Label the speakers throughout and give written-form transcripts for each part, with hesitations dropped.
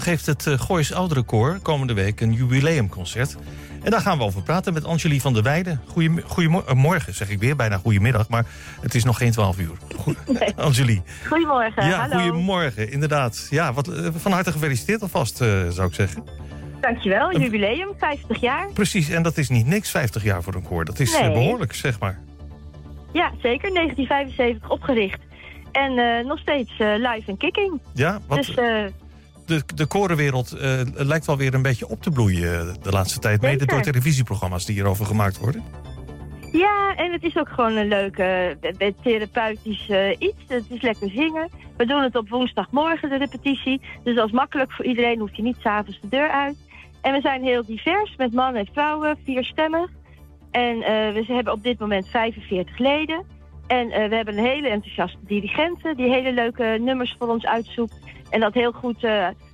Speaker 1: Geeft het Goois Ouderenkoor komende week een jubileumconcert. En daar gaan we over praten met Angelie van der Weijden. Goedemorgen, zeg ik weer, bijna goedemiddag, maar het is nog geen 12 uur.
Speaker 2: Nee.
Speaker 1: Angelie.
Speaker 2: Goedemorgen,
Speaker 1: ja,
Speaker 2: hallo.
Speaker 1: Goedemorgen, inderdaad. Ja, van harte gefeliciteerd alvast, zou ik zeggen.
Speaker 2: Dankjewel, jubileum, 50 jaar.
Speaker 1: Precies, en dat is niet niks, 50 jaar voor een koor. Dat is behoorlijk, zeg maar.
Speaker 2: Ja, zeker, 1975 opgericht. En nog steeds live en kicking.
Speaker 1: Ja,
Speaker 2: dus,
Speaker 1: de korenwereld lijkt wel weer een beetje op te bloeien de laatste tijd. Mede door televisieprogramma's die hierover gemaakt worden.
Speaker 2: Ja, en het is ook gewoon een leuk therapeutisch iets. Het is lekker zingen. We doen het op woensdagmorgen, de repetitie. Dus dat is makkelijk voor iedereen, hoeft je niet 's avonds de deur uit. En we zijn heel divers, met mannen en vrouwen, 4 stemmen. En we hebben op dit moment 45 leden. En we hebben een hele enthousiaste dirigente die hele leuke nummers voor ons uitzoekt. En dat heel goed,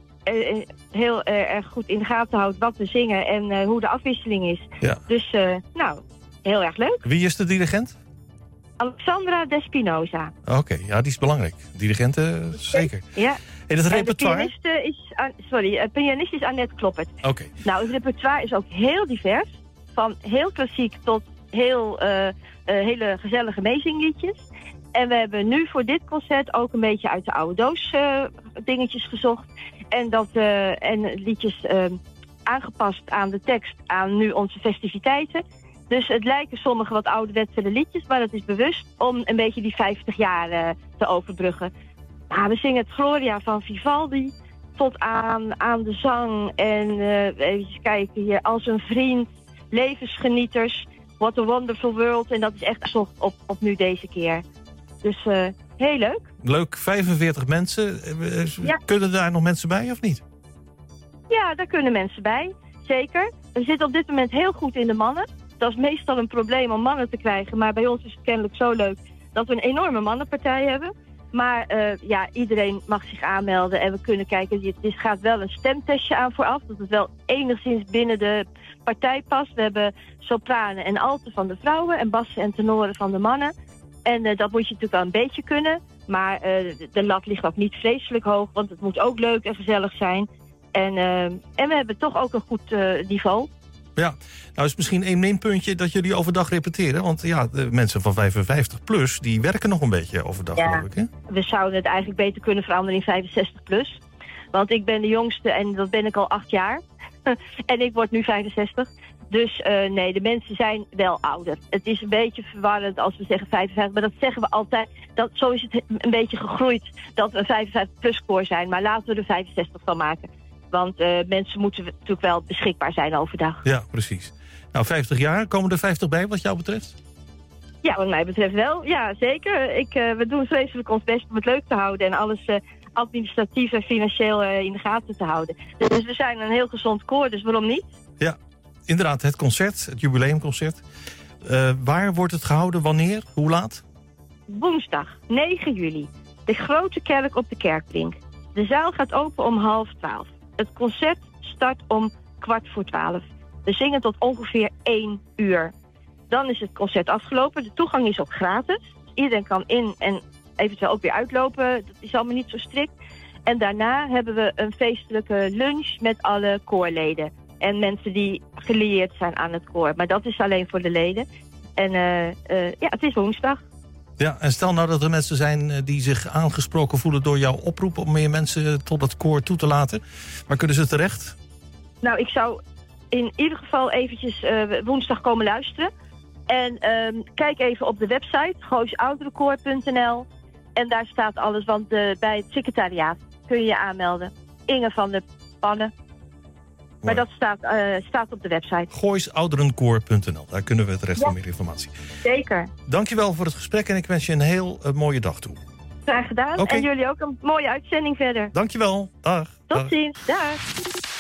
Speaker 2: heel erg goed in de gaten houdt wat we zingen en hoe de afwisseling is. Ja. Dus, heel erg leuk.
Speaker 1: Wie is de dirigent?
Speaker 2: Alexandra Despinosa.
Speaker 1: Oké, ja, die is belangrijk. Dirigenten, zeker.
Speaker 2: Ja.
Speaker 1: En het repertoire?
Speaker 2: De pianist is Annette Kloppert.
Speaker 1: Oké.
Speaker 2: Nou, het repertoire is ook heel divers. Van heel klassiek tot heel hele gezellige meezingliedjes. En we hebben nu voor dit concert ook een beetje uit de oude doos dingetjes gezocht. En liedjes aangepast aan de tekst, aan nu onze festiviteiten. Dus het lijken sommige wat ouderwetse liedjes, maar dat is bewust om een beetje die 50 jaar te overbruggen. Nou, we zingen het Gloria van Vivaldi tot aan de zang. En even kijken hier, Als een vriend, Levensgenieters, What a Wonderful World. En dat is echt gezocht op nu deze keer. Dus heel leuk.
Speaker 1: Leuk, 45 mensen. Ja. Kunnen daar nog mensen bij of niet?
Speaker 2: Ja, daar kunnen mensen bij. Zeker. We zitten op dit moment heel goed in de mannen. Dat is meestal een probleem om mannen te krijgen. Maar bij ons is het kennelijk zo leuk dat we een enorme mannenpartij hebben. Maar iedereen mag zich aanmelden en we kunnen kijken. Er gaat wel een stemtestje aan vooraf. Dat het wel enigszins binnen de partij past. We hebben sopranen en alten van de vrouwen en bassen en tenoren van de mannen. En dat moet je natuurlijk wel een beetje kunnen. Maar de lat ligt ook niet vreselijk hoog, want het moet ook leuk en gezellig zijn. En we hebben toch ook een goed niveau. Ja,
Speaker 1: nou is misschien één minpuntje dat jullie overdag repeteren. Want ja, de mensen van 55 plus, die werken nog een beetje overdag, geloof ik, hè?
Speaker 2: We zouden het eigenlijk beter kunnen veranderen in 65 plus. Want ik ben de jongste en dat ben ik al 8 jaar. En ik word nu 65. Dus nee, de mensen zijn wel ouder. Het is een beetje verwarrend als we zeggen 55, maar dat zeggen we altijd. Zo is het een beetje gegroeid dat we een 55-plus koor zijn. Maar laten we er 65 van maken. Want mensen moeten natuurlijk wel beschikbaar zijn overdag.
Speaker 1: Ja, precies. Nou, 50 jaar, komen er 50 bij wat jou betreft?
Speaker 2: Ja, wat mij betreft wel. Ja, zeker. We doen vreselijk ons best om het leuk te houden en alles administratief en financieel in de gaten te houden. Dus we zijn een heel gezond koor, dus waarom niet?
Speaker 1: Ja, inderdaad, het concert, het jubileumconcert. Waar wordt het gehouden, wanneer, hoe laat?
Speaker 2: Woensdag, 9 juli. De grote kerk op de Kerkbrink. De zaal gaat open om 11:30. Het concert start om 11:15. We zingen tot ongeveer 1 uur. Dan is het concert afgelopen. De toegang is ook gratis. Iedereen kan in en eventueel ook weer uitlopen. Dat is allemaal niet zo strikt. En daarna hebben we een feestelijke lunch met alle koorleden. En mensen die gelieerd zijn aan het koor. Maar dat is alleen voor de leden. En het is woensdag.
Speaker 1: Ja, en stel nou dat er mensen zijn die zich aangesproken voelen door jouw oproep om meer mensen tot het koor toe te laten. Waar kunnen ze terecht? Nou,
Speaker 2: ik zou in ieder geval eventjes woensdag komen luisteren. En kijk even op de website, gooisouderenkoor.nl. En daar staat alles, want bij het secretariaat kun je je aanmelden. Inge van der Pannen. Maar dat staat op de website.
Speaker 1: Gooisouderenkoor.nl, daar kunnen we terecht voor meer informatie.
Speaker 2: Zeker.
Speaker 1: Dankjewel voor het gesprek en ik wens je een heel mooie dag toe.
Speaker 2: Graag gedaan. Okay. En jullie ook een mooie uitzending verder.
Speaker 1: Dankjewel. Dag.
Speaker 2: Tot ziens. Dag.